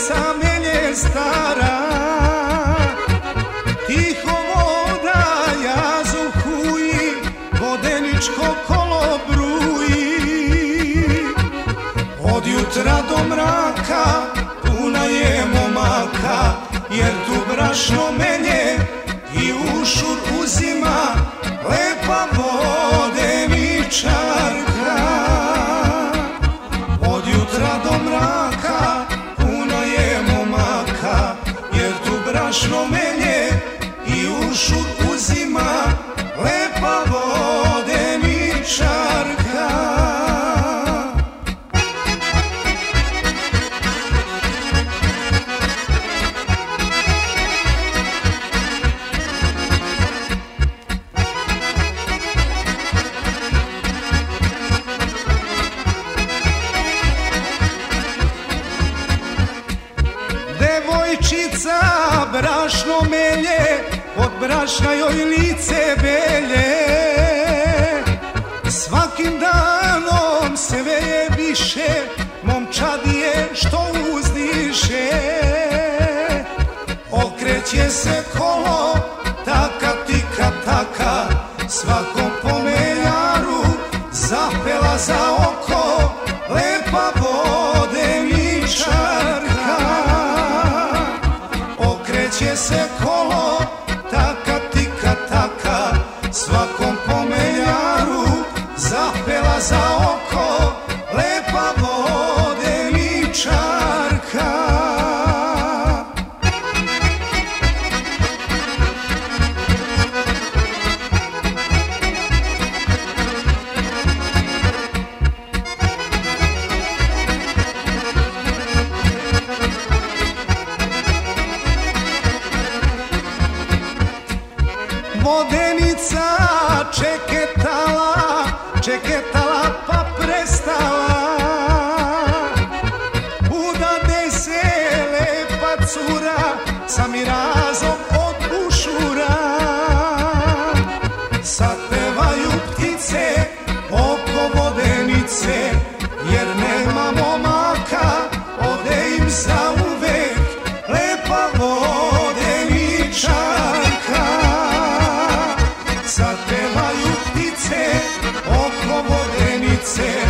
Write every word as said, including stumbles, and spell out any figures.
vodenica melje stara, tiho voda jazu huji, vodeničko kolo bruji. Od jutra do mraka puna je momaka, jer tu brašno melje i ušur uzima lepa vodeničarka. Od jutra do mraka puno je momaka, jer tu brašno melje i ušur uzima lepa vodeničarka. Devojčica brašno melje, od brašna joj lice belje. Svakim danom sve je više momčadije što uzdiše. Okreće se kolo, taka tika taka, svakom pomeljaru zapela za oko lepa vodeničarka. Okreće se kolo, taka tika taka, svakom pomeljaru zapela za oko lepa vodeničarka. Vodenica čeketala, čeketala pa prestala. Udade se lepa cura sa mirazom od bušura. Satevaju ptice oko vodenice, jer nema momaka, ode im zauvek lepa vodeničarka. Satevaju ptice oko vodenice,